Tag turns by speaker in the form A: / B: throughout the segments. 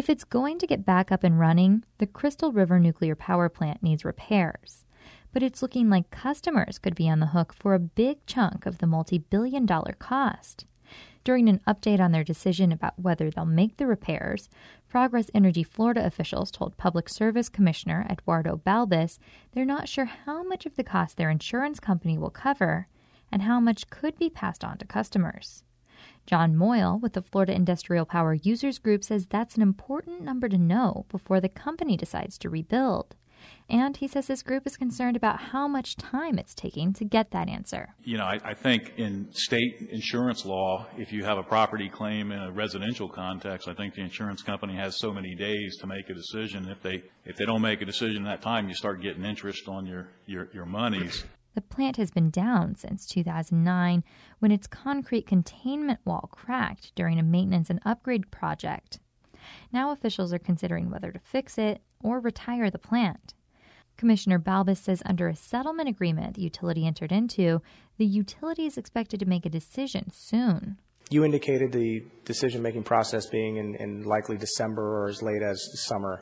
A: If it's going to get back up and running, the Crystal River nuclear power plant needs repairs. But it's looking like customers could be on the hook for a big chunk of the multi-billion-dollar cost. During an update on their decision about whether they'll make the repairs, Progress Energy Florida officials told Public Service Commissioner Eduardo Balbus they're not sure how much of the cost their insurance company will cover and how much could be passed on to customers. John Moyle with the Florida Industrial Power Users Group says that's an important number to know before the company decides to rebuild. And he says this group is concerned about how much time it's taking to get that answer.
B: I think in state insurance law, if you have a property claim in a residential context, I think the insurance company has so many days to make a decision. If they don't make a decision in that time, you start getting interest on your monies.
A: The plant has been down since 2009 when its concrete containment wall cracked during a maintenance and upgrade project. Now officials are considering whether to fix it or retire the plant. Commissioner Balbus says under a settlement agreement the utility entered into, the utility is expected to make a decision soon.
C: You indicated the decision-making process being in likely December or as late as summer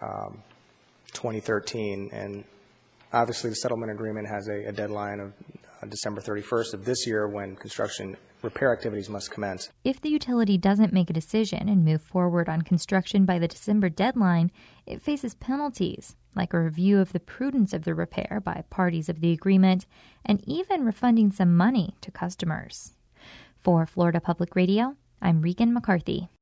C: 2013, and obviously the settlement agreement has a deadline of December 31st of this year when construction repair activities must commence.
A: If the utility doesn't make a decision and move forward on construction by the December deadline, it faces penalties, like a review of the prudence of the repair by parties of the agreement, and even refunding some money to customers. For Florida Public Radio, I'm Regan McCarthy.